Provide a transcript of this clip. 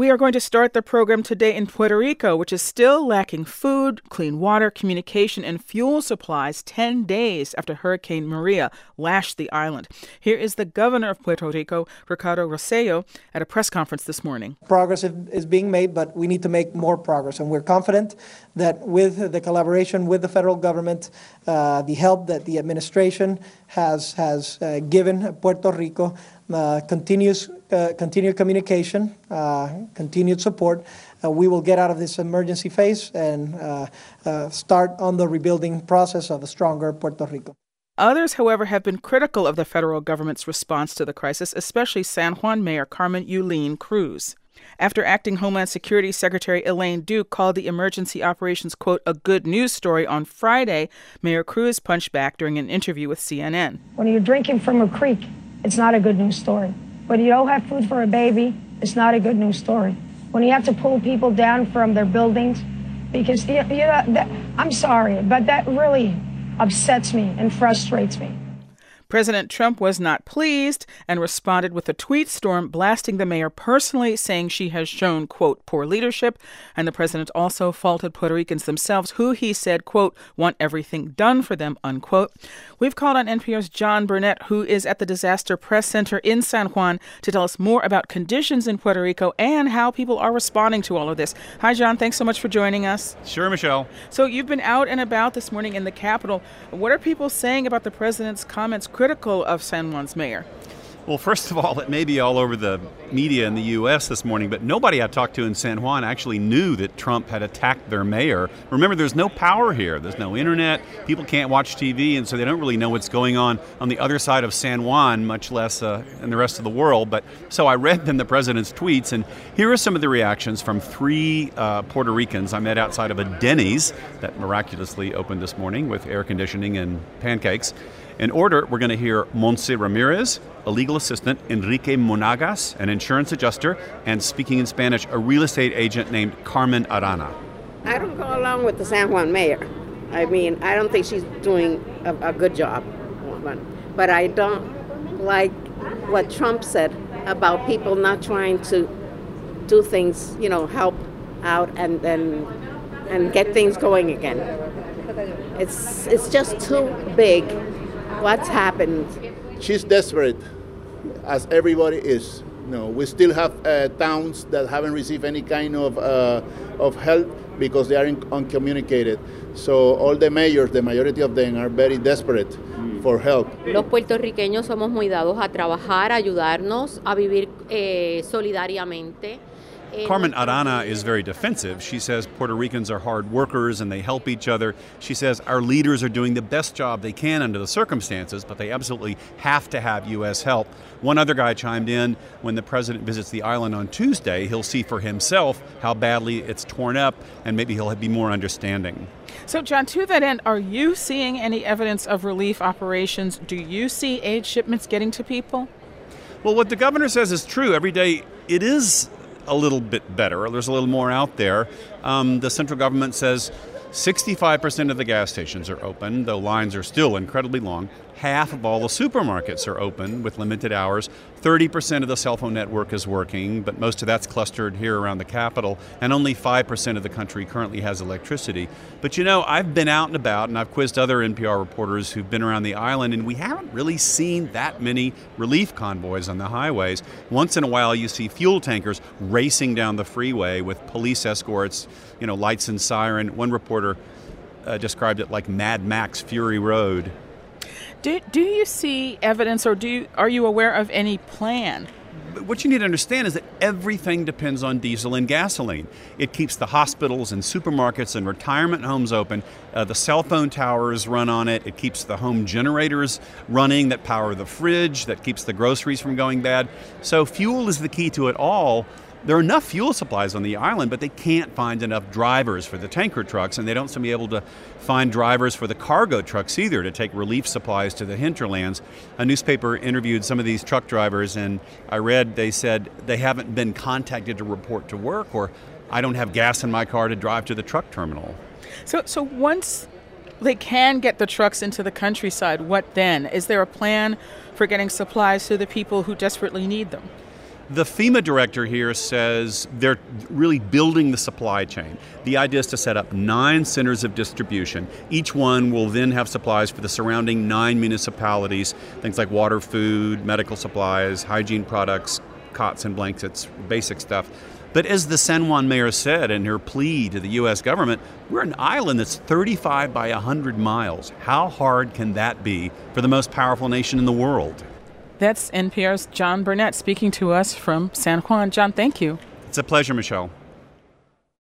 We are going to start the program today in Puerto Rico, which is still lacking food, clean water, communication, and fuel supplies 10 days after Hurricane Maria lashed the island. Here is the governor of Puerto Rico, Ricardo Rossello, at a press conference this morning. Progress is being made, but we need to make more progress. And we're confident that with the collaboration with the federal government, the help that the administration has given Puerto Rico, continued communication, continued support, we will get out of this emergency phase and start on the rebuilding process of a stronger Puerto Rico. Others, however, have been critical of the federal government's response to the crisis, especially San Juan Mayor Carmen Yulín Cruz. After Acting Homeland Security Secretary Elaine Duke called the emergency operations, quote, a good news story on Friday, Mayor Cruz punched back during an interview with CNN. When you're drinking from a creek, it's not a good news story. When you don't have food for a baby, it's not a good news story. When you have to pull people down from their buildings, because, I'm sorry, but that really upsets me and frustrates me. President Trump was not pleased and responded with a tweet storm blasting the mayor personally, saying she has shown, quote, poor leadership. And the president also faulted Puerto Ricans themselves, who he said, quote, want everything done for them, unquote. We've called on NPR's John Burnett, who is at the Disaster Press Center in San Juan, to tell us more about conditions in Puerto Rico and how people are responding to all of this. Hi, John. Thanks so much for joining us. Sure, Michelle. So you've been out and about this morning in the Capitol. What are people saying about the president's comments critical of San Juan's mayor? Well, first of all, it may be all over the media in the U.S. this morning, but nobody I talked to in San Juan actually knew that Trump had attacked their mayor. Remember, there's no power here. There's no internet. People can't watch TV, and so they don't really know what's going on the other side of San Juan, much less in the rest of the world. But so I read them the president's tweets, and here are some of the reactions from three Puerto Ricans I met outside of a Denny's that miraculously opened this morning with air conditioning and pancakes. In order, we're going to hear Montse Ramirez, a legal assistant, Enrique Monagas, an insurance adjuster, and speaking in Spanish, a real estate agent named Carmen Arana. I don't go along with the San Juan mayor. I mean, I don't think she's doing a good job. But I don't like what Trump said about people not trying to do things, help out and get things going again. It's just too big. What's happened? She's desperate, as everybody is. We still have towns that haven't received any kind of help because they are uncommunicated. So all the mayors, the majority of them, are very desperate for help. Los puertorriqueños somos muy dados a trabajar, a ayudarnos, a vivir solidariamente. Carmen Arana is very defensive. She says Puerto Ricans are hard workers and they help each other. She says our leaders are doing the best job they can under the circumstances, but they absolutely have to have U.S. help. One other guy chimed in, when the president visits the island on Tuesday, he'll see for himself how badly it's torn up, and maybe he'll be more understanding. So, John, to that end, are you seeing any evidence of relief operations? Do you see aid shipments getting to people? Well, what the governor says is true. Every day it is a little bit better. There's a little more out there. The central government says 65% of the gas stations are open, though lines are still incredibly long. Half of all the supermarkets are open with limited hours. 30% of the cell phone network is working, but most of that's clustered here around the Capitol, and only 5% of the country currently has electricity. But I've been out and about, and I've quizzed other NPR reporters who've been around the island, and we haven't really seen that many relief convoys on the highways. Once in a while, you see fuel tankers racing down the freeway with police escorts, lights and siren. One reporter described it like Mad Max Fury Road. Do you see evidence, or are you aware of any plan? What you need to understand is that everything depends on diesel and gasoline. It keeps the hospitals and supermarkets and retirement homes open. The cell phone towers run on it. It keeps the home generators running that power the fridge, that keeps the groceries from going bad. So fuel is the key to it all. There are enough fuel supplies on the island, but they can't find enough drivers for the tanker trucks, and they don't seem to be able to find drivers for the cargo trucks either to take relief supplies to the hinterlands. A newspaper interviewed some of these truck drivers, and I read they said they haven't been contacted to report to work, or I don't have gas in my car to drive to the truck terminal. So once they can get the trucks into the countryside, what then? Is there a plan for getting supplies to the people who desperately need them? The FEMA director here says they're really building the supply chain. The idea is to set up 9 centers of distribution. Each one will then have supplies for the surrounding 9 municipalities, things like water, food, medical supplies, hygiene products, cots and blankets, basic stuff. But as the San Juan mayor said in her plea to the U.S. government, we're an island that's 35 by 100 miles. How hard can that be for the most powerful nation in the world? That's NPR's John Burnett speaking to us from San Juan. John, thank you. It's a pleasure, Michelle.